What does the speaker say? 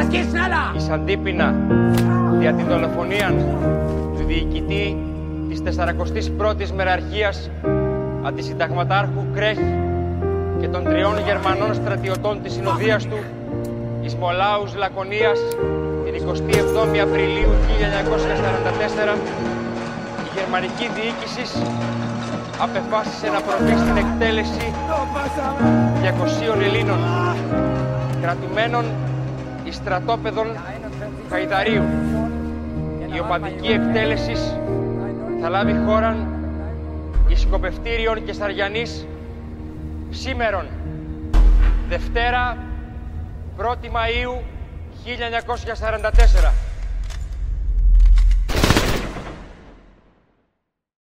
εις αντίπεινα δια την δολοφονία του διοικητή της 41ης Μεραρχίας αντισυνταγματάρχου Κρέχ και των 3 Γερμανών στρατιωτών της συνοδείας του εις Μολάους Λακωνίας την 27η Απριλίου 1944, η γερμανική διοίκηση απεφάσισε να προβεί στην εκτέλεση 200 Ελλήνων κρατουμένων εις στρατόπεδων Χαϊδαρίου. Η οπαδική εκτέλεση θα λάβει χώραν εις Σκοπευτήριον και Σαριανής σήμερον, Δευτέρα 1η Μαΐου 1944.